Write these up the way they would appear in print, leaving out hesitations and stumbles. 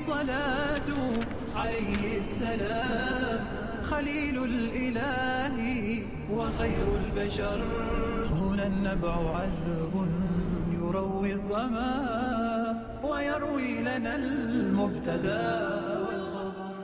الصلاة عليه السلام، خليل الإله وخير البشر. هنا النبع عذب يروي الظما ويروي لنا المبتدى والخبر.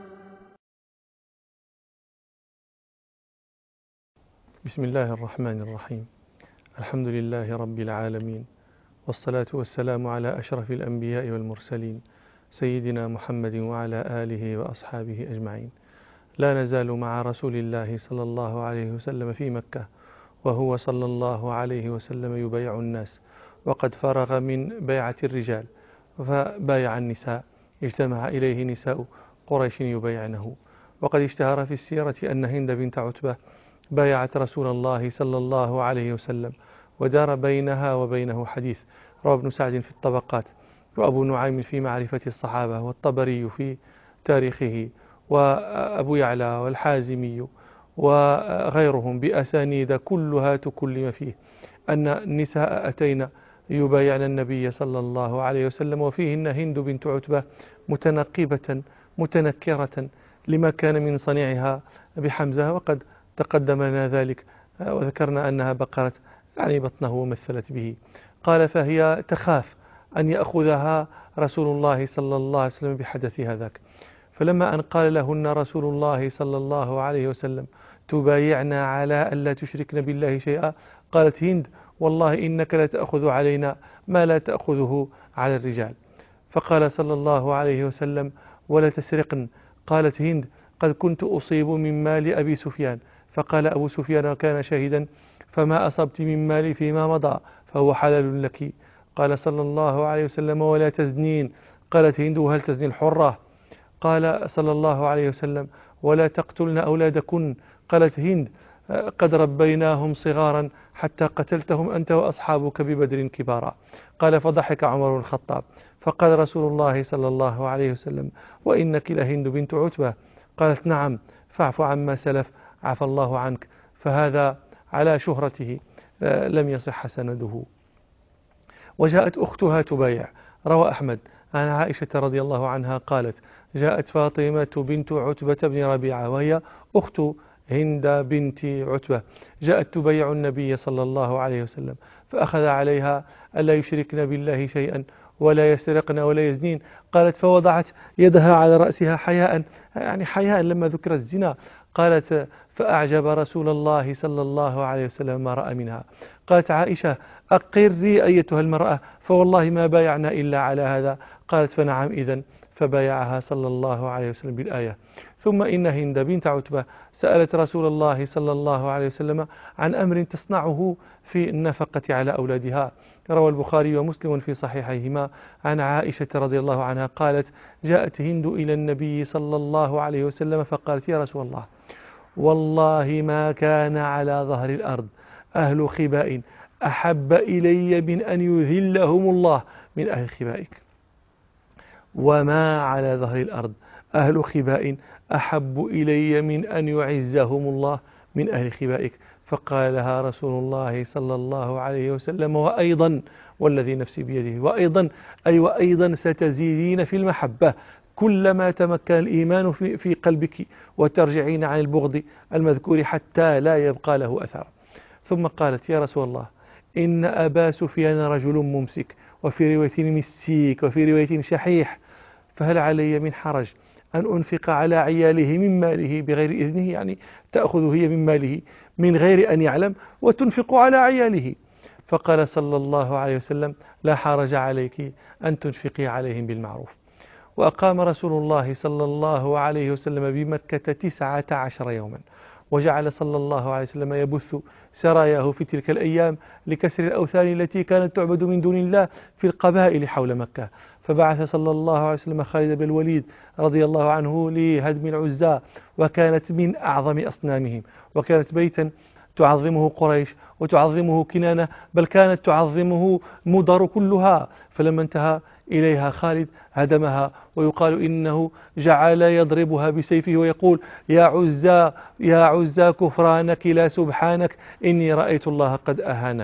بسم الله الرحمن الرحيم. الحمد لله رب العالمين، والصلاة والسلام على أشرف الأنبياء والمرسلين سيدنا محمد وعلى آله وأصحابه أجمعين. لا نزال مع رسول الله صلى الله عليه وسلم في مكة، وهو صلى الله عليه وسلم يبايع الناس، وقد فرغ من بيعة الرجال فبايع النساء، اجتمع إليه نساء قريش يبايعنه. وقد اشتهر في السيرة أن هند بنت عتبة بايعت رسول الله صلى الله عليه وسلم، ودار بينها وبينه حديث، روى ابن سعد في الطبقات، وأبو نعيم في معرفة الصحابة، والطبري في تاريخه، وأبو يعلى والحازمي وغيرهم بأسانيد كلها تكلم فيه أن النساء أتينا يبايعن النبي صلى الله عليه وسلم، وفيهن هند بنت عتبة متنقبة متنكرة لما كان من صنيعها بحمزة، وقد تقدم لنا ذلك وذكرنا أنها بقرت يعني بطنه ومثلت به. قال فهي تخاف أن يأخذها رسول الله صلى الله عليه وسلم بحدث هذاك، فلما أن قال لهن رسول الله صلى الله عليه وسلم تبايعنا على ألا تشركن بالله شيئا، قالت هند والله إنك لا تأخذ علينا ما لا تأخذه على الرجال. فقال صلى الله عليه وسلم ولا تسرقن. قالت هند قد كنت أصيب من مال أبي سفيان. فقال أبو سفيان كان شهيدا فما أصبت من مالي فيما مضى فهو حلال لك. قال صلى الله عليه وسلم ولا تزنين. قالت هند هل تزني الحرة؟ قال صلى الله عليه وسلم ولا تقتلن أولادكن. قالت هند قد ربيناهم صغارا حتى قتلتهم أنت وأصحابك ببدر كبارا. قال فضحك عمر بن الخطاب، فقال رسول الله صلى الله عليه وسلم وإنك لهند بنت عتبة؟ قالت نعم فاعف عما سلف عفى الله عنك. فهذا على شهرته لم يصح سنده. وجاءت أختها تبايع، روى أحمد عن عائشة رضي الله عنها قالت جاءت فاطمة بنت عتبة بن ربيعة وهي أخت هند بنت عتبة، جاءت تبايع النبي صلى الله عليه وسلم، فأخذ عليها ألا يشركن بالله شيئا ولا يسرقن ولا يزنين. قالت فوضعت يدها على رأسها حياء، يعني حياء لما ذكر الزنا. قالت فأعجب رسول الله صلى الله عليه وسلم ما رأى منها. قالت عائشة أقري أيتها المرأة فوالله ما بايعنا إلا على هذا. قالت فنعم إذن، فبايعها صلى الله عليه وسلم بالآية. ثم إن هند بنت عتبة سألت رسول الله صلى الله عليه وسلم عن أمر تصنعه في النفقة على أولادها. روى البخاري ومسلم في صحيحيهما عن عائشة رضي الله عنها قالت جاءت هند إلى النبي صلى الله عليه وسلم فقالت يا رسول الله والله ما كان على ظهر الأرض أهل خباء أحب إلي من أن يذلهم الله من أهل خبائك، وما على ظهر الأرض أهل خباء أحب إلي من أن يعزهم الله من أهل خبائك. فقال لها رسول الله صلى الله عليه وسلم وأيضا والذي نفسي بيده وأيضا أي وأيضا ستزيدين في المحبة كلما تمكن الإيمان في قلبك وترجعين عن البغض المذكور حتى لا يبقى له أثر. ثم قالت يا رسول الله إن أبا سفيان رجل ممسك، وفي رواية مسيك، وفي رواية شحيح، فهل علي من حرج أن أنفق على عياله من ماله بغير إذنه، يعني تأخذ هي من ماله من غير أن يعلم وتنفق على عياله. فقال صلى الله عليه وسلم لا حرج عليك أن تنفقي عليهم بالمعروف. وأقام رسول الله صلى الله عليه وسلم بمكة 19 يوما، وجعل صلى الله عليه وسلم يبث سراياه في تلك الأيام لكسر الأوثان التي كانت تعبد من دون الله في القبائل حول مكة. فبعث صلى الله عليه وسلم خالد بن الوليد رضي الله عنه لهدم العزى، وكانت من أعظم أصنامهم، وكانت بيتا تعظمه قريش وتعظمه كنانة، بل كانت تعظمه مضر كلها. فلما انتهى إليها خالد هدمها، ويقال إنه جعل يضربها بسيفه ويقول يا عزى يا عزى كفرانك لا سبحانك إني رأيت الله قد أهانك.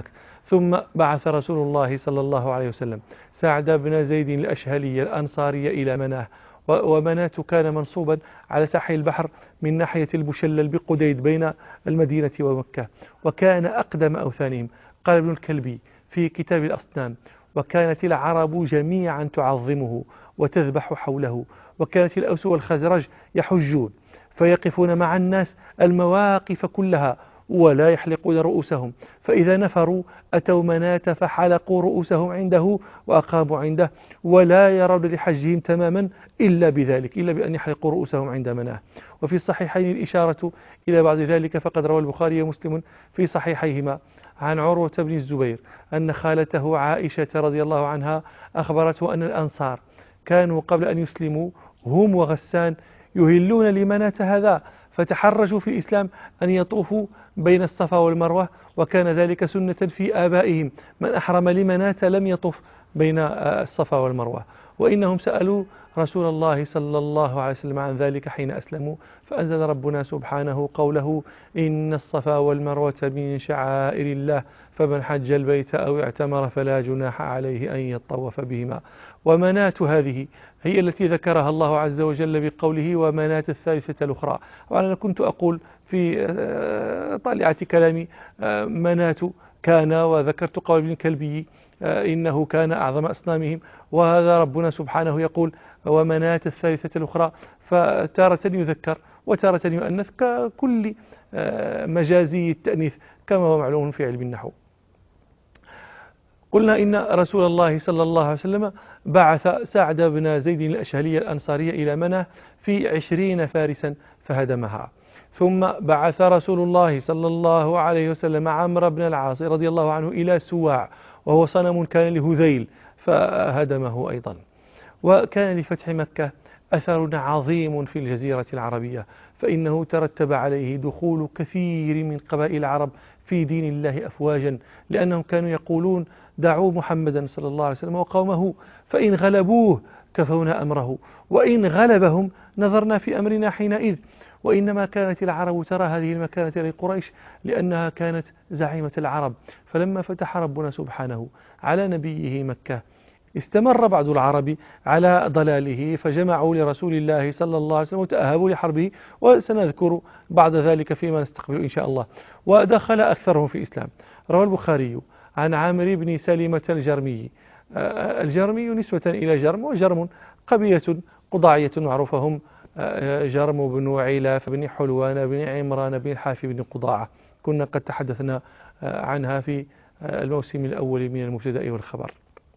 ثم بعث رسول الله صلى الله عليه وسلم سعد بن زيد الأشهلي الأنصاري إلى مناه، ومناة كان منصوبا على ساحل البحر من ناحية البشلل بقديد بين المدينة ومكة، وكان أقدم أوثانهم. قال ابن الكلبي في كتاب الأصنام: وكانت العرب جميعا تعظمه وتذبح حوله، وكانت الأوس والخزرج يحجون فيقفون مع الناس المواقف كلها ولا يحلقون رؤوسهم، فإذا نفروا أتوا مناة فحلقوا رؤوسهم عنده وأقاموا عنده، ولا يرون لحجهم تماما إلا بذلك، إلا بأن يحلقوا رؤوسهم عند مناه. وفي الصحيحين الإشارة إلى بعض ذلك، فقد روى البخاري ومسلم في صحيحيهما عن عروة بن الزبير أن خالته عائشة رضي الله عنها أخبرته أن الأنصار كانوا قبل أن يسلموا هم وغسان يهلون لمناة هذا، فتحرجوا في الإسلام أن يطوفوا بين الصفا والمروة، وكان ذلك سنة في آبائهم، من أحرم لمناة لم يطف بين الصفا والمروة. وإنهم سألوا رسول الله صلى الله عليه وسلم عن ذلك حين أسلموا، فأنزل ربنا سبحانه قوله: إن الصفا والمروة من شعائر الله فمن حج البيت أو اعتمر فلا جناح عليه أن يطوف بهما. ومناة هذه هي التي ذكرها الله عز وجل بقوله: ومناة الثالثة الأخرى. وأنا كنت أقول في طالعة كلامي مناة كان، وذكرت قول ابن الكلبي إنه كان أعظم أصنامهم، وهذا ربنا سبحانه يقول: ومناة الثالثة الأخرى، فتارة يذكر وتارة يؤنث ككل مجازي التأنيث كما هو معلوم في علم النحو. قلنا إن رسول الله صلى الله عليه وسلم بعث سعد بن زيد الأشهلي الأنصاري إلى مناه في 20 فارسا فهدمها. ثم بعث رسول الله صلى الله عليه وسلم عمرو بن العاص رضي الله عنه إلى سواع، وهو صنم كان لهذيل، فهدمه أيضا. وكان لفتح مكة أثر عظيم في الجزيرة العربية، فإنه ترتب عليه دخول كثير من قبائل العرب في دين الله أفواجا، لأنهم كانوا يقولون: دعوا محمدا صلى الله عليه وسلم وقومه، فإن غلبوه كفونا أمره، وإن غلبهم نظرنا في أمرنا حينئذ. وإنما كانت العرب ترى هذه المكانة لقريش لأنها كانت زعيمة العرب. فلما فتح ربنا سبحانه على نبيه مكة استمر بعض العرب على ضلاله، فجمعوا لرسول الله صلى الله عليه وسلم وتأهبوا لحربه، وسنذكر بعد ذلك فيما نستقبل إن شاء الله. ودخل أكثرهم في الإسلام. روى البخاري عن عامر بن سلمة الجرمي. الجرمي نسبة إلى جرم، وجرم قبيلة قضاعية معروفة، هم جرم بن عيلاف بن حلوان بن عمران بن الحافي بن قضاعة، كنا قد تحدثنا عنها في الموسم الأول من المبتدأ والخبر.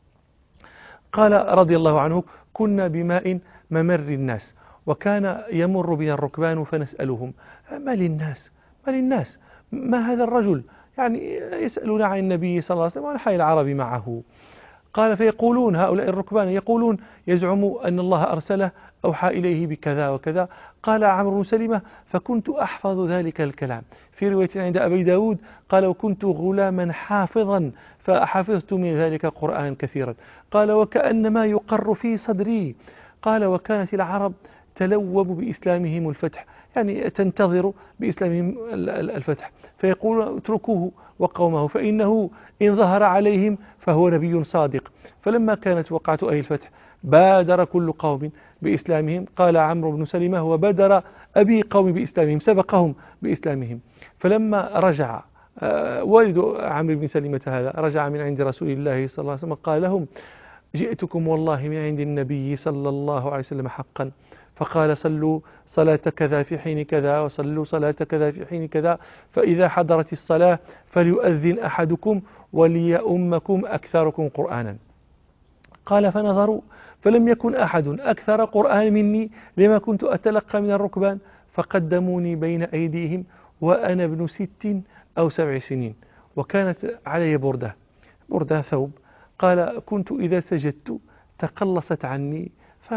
قال رضي الله عنه: كنا بماء ممر الناس، وكان يمر بنا الركبان فنسألهم: ما للناس ما للناس، ما هذا الرجل؟ يعني يسألون عن النبي صلى الله عليه وسلم وعن حال العرب معه. قال: فيقولون هؤلاء الركبان يقولون يزعم أن الله أرسله أوحى إليه بكذا وكذا. قال عمرو بن سلمة: فكنت أحفظ ذلك الكلام. في رواية عند أبي داود قال: وكنت غلاما حافظا فحفظت من ذلك قرآن كثيرا. قال: وكأنما يقر في صدري. قال: وكانت العرب تلوب بإسلامهم الفتح، يعني تنتظر بإسلامهم الفتح، فيقول: اتركوه وقومه فإنه إن ظهر عليهم فهو نبي صادق. فلما كانت وقعة أهل الفتح بادر كل قوم بإسلامهم. قال عمرو بن سلمة: وبدر أبي قوم بإسلامهم، سبقهم بإسلامهم. فلما رجع والد عمرو بن سلمة هذا رجع من عند رسول الله صلى الله عليه وسلم قال لهم: جئتكم والله من عند النبي صلى الله عليه وسلم حقا، فقال: صلوا صلاة كذا في حين كذا، وصلوا صلاة كذا في حين كذا، فإذا حضرت الصلاة فليؤذن أحدكم وليؤمكم أكثركم قرآنا. قال: فنظروا فلم يكن أحد أكثر قرآن مني لما كنت أتلقى من الركبان، فقدموني بين أيديهم وأنا ابن 6 أو 7 سنين، وكانت علي بردة ثوب. قال: كنت إذا سجدت تقلصت عني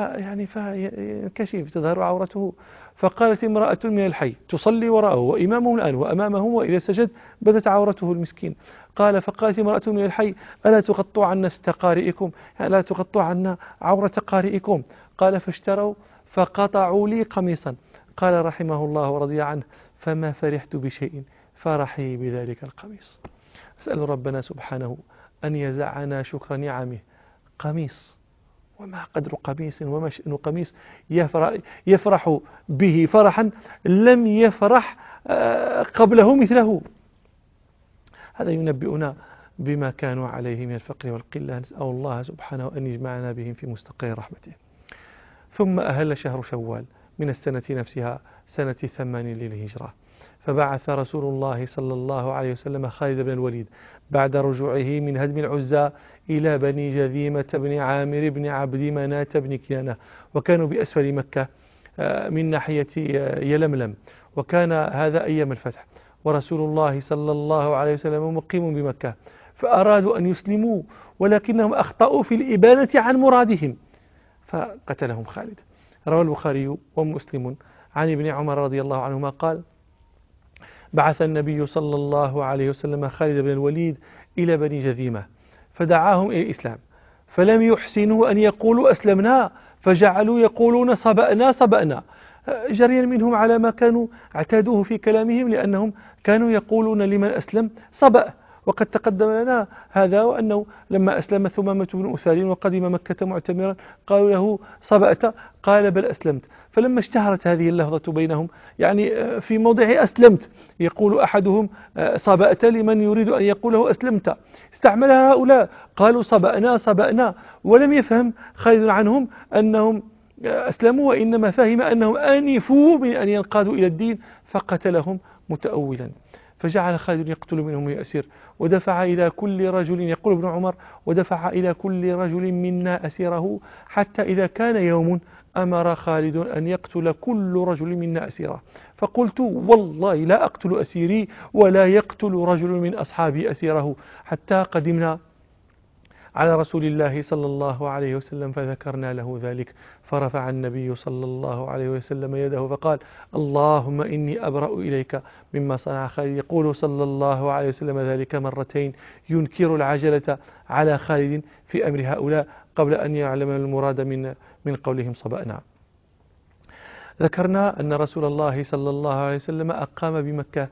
فكشف تظهر عورته. فقالت امرأة من الحي تصلي وراءه وإمامه الآن وأمامهم، وإذا سجد بدت عورته المسكين. قال: فقالت امرأة من الحي: ألا تغطوا عنا ست قارئكم، لا تغطوا عنا عورة قارئكم. قال: فاشتروا فقطعوا لي قميصا. قال رحمه الله ورضي عنه: فما فرحت بشيء فرحي بذلك القميص. أسأل ربنا سبحانه أن يزعنا شكر نعمه. قميص، وما قدر قميص وما شأن قميص يفرح به فرحا لم يفرح قبله مثله. هذا ينبئنا بما كانوا عليه من الفقر والقلة. نسأل الله سبحانه أن يجمعنا بهم في مستقر رحمته. ثم أهل شهر شوال من السنة نفسها سنة 8 للهجرة، فبعث رسول الله صلى الله عليه وسلم خالد بن الوليد بعد رجوعه من هدم العزى إلى بني جذيمة بن عامر بن عبد مناة بن كنانة، وكانوا بأسفل مكة من ناحية يلملم، وكان هذا أيام الفتح، ورسول الله صلى الله عليه وسلم مقيم بمكة، فأرادوا أن يسلموا ولكنهم أخطأوا في الإبانة عن مرادهم فقتلهم خالد. روى البخاري ومسلم عن ابن عمر رضي الله عنهما قال: بعث النبي صلى الله عليه وسلم خالد بن الوليد إلى بني جذيمة فدعاهم إلى الإسلام، فلم يحسنوا أن يقولوا أسلمنا، فجعلوا يقولون صبأنا صبأنا، جريا منهم على ما كانوا اعتادوه في كلامهم، لأنهم كانوا يقولون لمن أسلم صبأ. وقد تقدم لنا هذا، وأنه لما أسلم ثمامة بن أسال وقدم مكة معتمرا قالوا له صبأت، قال بل أسلمت. فلما اشتهرت هذه اللفظة بينهم، يعني في موضع أسلمت، يقول أحدهم صبأت لمن يريد أن يقوله أسلمت، استعملها هؤلاء قالوا صبأنا صبأنا، ولم يفهم خالد عنهم أنهم أسلموا، وإنما فهم أنهم آنفوا من أن ينقادوا إلى الدين فقتلهم متأولا. فجعل خالد يقتل منهم ويأسر، ودفع إلى كل رجل، يقول ابن عمر، ودفع إلى كل رجل منا أسيره، حتى إذا كان يوم أمر خالد أن يقتل كل رجل منا أسيره، فقلت والله لا أقتل أسيري ولا يقتل رجل من أصحابي أسيره، حتى قدمنا على رسول الله صلى الله عليه وسلم فذكرنا له ذلك، فرفع النبي صلى الله عليه وسلم يده فقال: اللهم إني أبرأ إليك مما صنع خالد. يقول صلى الله عليه وسلم ذلك مرتين، ينكر العجلة على خالد في أمر هؤلاء قبل أن يعلم المراد من قولهم صبأنا. ذكرنا أن رسول الله صلى الله عليه وسلم أقام بمكة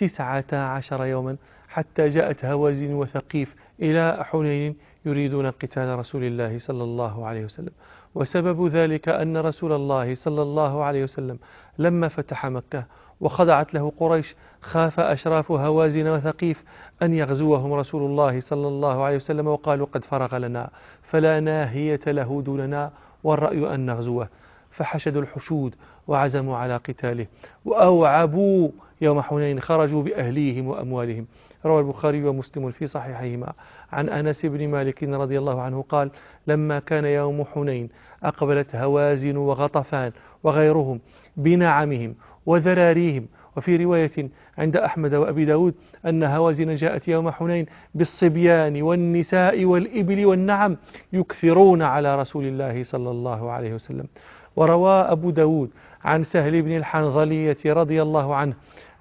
19 يوما حتى جاءت هوازن وثقيف إلى حنين يريدون قتال رسول الله صلى الله عليه وسلم. وسبب ذلك أن رسول الله صلى الله عليه وسلم لما فتح مكة وخضعت له قريش، خاف أشراف هوازن وثقيف أن يغزوهم رسول الله صلى الله عليه وسلم، وقالوا قد فرغ لنا فلا ناهية له دوننا والرأي أن نغزوه، فحشدوا الحشود وعزموا على قتاله، وأوعبوا يوم حنين خرجوا بأهليهم وأموالهم. روى البخاري ومسلم في صحيحهما عن أنس بن مالك رضي الله عنه قال: لما كان يوم حنين أقبلت هوازن وغطفان وغيرهم بنعمهم وذراريهم. وفي رواية عند أحمد وأبي داود أن هوازن جاءت يوم حنين بالصبيان والنساء والإبل والنعم يكثرون على رسول الله صلى الله عليه وسلم. وروى أبو داود عن سهل بن الحنظلية رضي الله عنه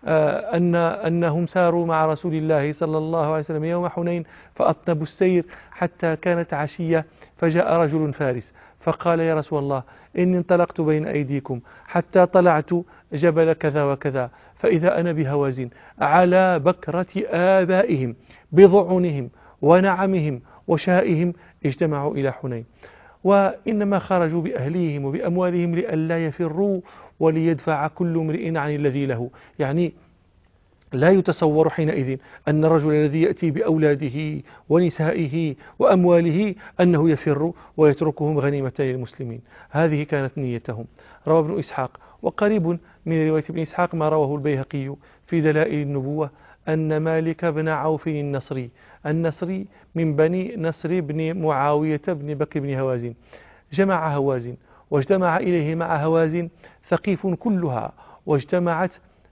أنهم ساروا مع رسول الله صلى الله عليه وسلم يوم حنين فأطنبوا السير حتى كانت عشية، فجاء رجل فارس فقال: يا رسول الله إني انطلقت بين أيديكم حتى طلعت جبل كذا وكذا، فإذا أنا بهوازن على بكرة آبائهم بضعنهم ونعمهم وشائهم اجتمعوا إلى حنين، وإنما خرجوا بأهليهم وبأموالهم لئلا يفروا وليدفع كل امرئ عن الذي له. يعني لا يتصور حينئذ أن الرجل الذي يأتي بأولاده ونسائه وأمواله أنه يفر ويتركهم غنيمة للمسلمين. هذه كانت نيتهم. روى ابن إسحاق، وقريب من رواية ابن إسحاق ما رواه البيهقي في دلائل النبوة، أن مالك بن عوف النصري من بني نصر بن معاوية بن بكر بن هوازن جمع هوازن، واجتمع إليه مع هوازن ثقيف كلها، واجتمعت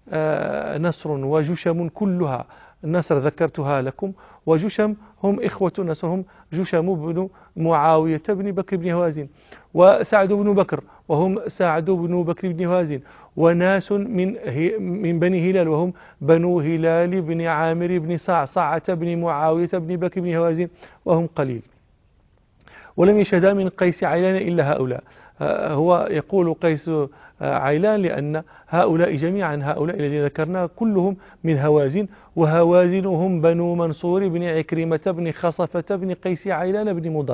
نصر وجشم كلها. النصر ذكرتها لكم، وجشم هم إخوة نصر، هم جشم بن معاوية بن بكر بن هوازن، وسعد بن بكر وهم سعد بن بكر بن هوازن، وناس من بني هلال وهم بنو هلال بن عامر بن صعصعة بن معاوية بن بكر بن هوازن وهم قليل. ولم يشهدا من قيس عيلان إلا هؤلاء. هو يقول قيس عيلان لأن هؤلاء جميعا، هؤلاء الذين ذكرنا كلهم من هوازن، وهوازنهم بنو منصور بن عكرمة بن خصفة بن قيس عيلان بن مضر.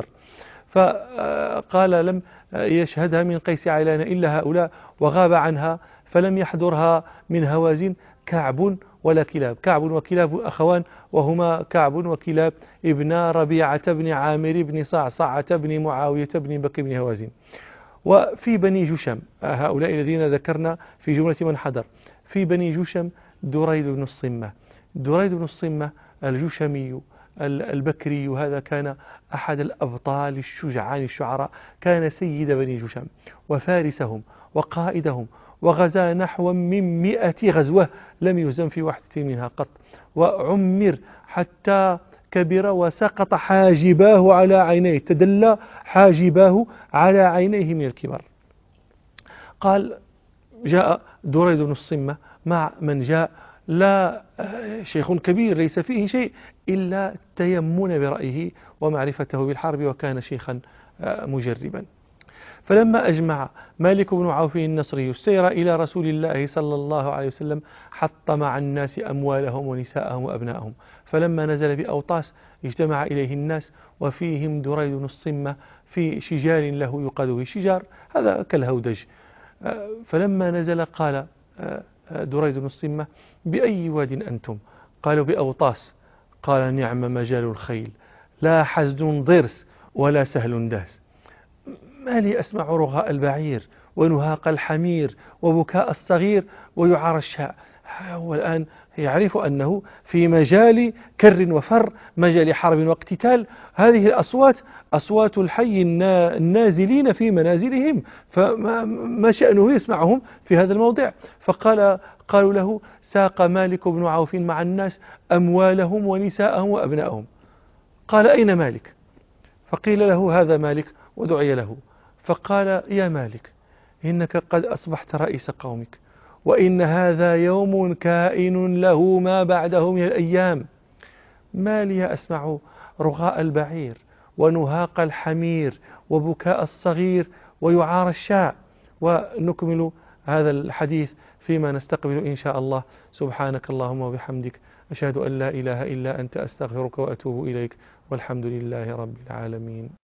فقال لم يشهدها من قيس عيلان إلا هؤلاء، وغاب عنها فلم يحضرها من هوازن كعب ولا كلاب. كعب وكلاب أخوان، وهما كعب وكلاب ابن ربيعة بن عامر بن صعصعة بن معاوية بن بكر بن هوازن. وفي بني جشم، هؤلاء الذين ذكرنا في جملة من حضر، في بني جشم دريد بن الصمة. دريد بن الصمة الجشمي البكري، هذا كان أحد الأبطال الشجعان الشعراء، كان سيد بني جشم وفارسهم وقائدهم، وغزا نحو من 100 غزوة لم يهزم في واحدة منها قط، وعمر حتى كبر وسقط حاجباه على عينيه، تدلى حاجباه على عينيه من الكبر. قال جاء دريد بن الصمة مع من جاء، لا شيخ كبير ليس فيه شيء إلا التيمن برأيه ومعرفته بالحرب، وكان شيخا مجربا. فلما أجمع مالك بن عوف النصري السير إلى رسول الله صلى الله عليه وسلم حط مع الناس أموالهم ونساءهم وأبنائهم، فلما نزل بأوطاس اجتمع إليه الناس، وفيهم دريد بن الصمة في شجار له يقاد به، شجار هذا كالهودج. فلما نزل قال دريد بن الصمة: بأي واد أنتم؟ قالوا: بأوطاس. قال: نعم مجال الخيل، لا حزن ضرس ولا سهل داس. ما لي أسمع رغاء البعير ونهاق الحمير وبكاء الصغير ويعار الشاء. هو الآن يعرف أنه في مجال كر وفر، مجال حرب واقتتال. هذه الأصوات أصوات الحي النازلين في منازلهم، فما شأنه يسمعهم في هذا الموضع؟ قالوا له: ساق مالك بن عوف مع الناس أموالهم ونساءهم وأبنائهم. قال: أين مالك؟ فقيل له: هذا مالك، ودعي له. فقال: يا مالك، إنك قد أصبحت رئيس قومك، وإن هذا يوم كائن له ما بعده من الأيام. ما لي أسمع رغاء البعير ونهاق الحمير وبكاء الصغير ويعار الشاء. ونكمل هذا الحديث فيما نستقبل إن شاء الله. سبحانك اللهم وبحمدك، أشهد أن لا إله إلا أنت، أستغفرك وأتوب إليك، والحمد لله رب العالمين.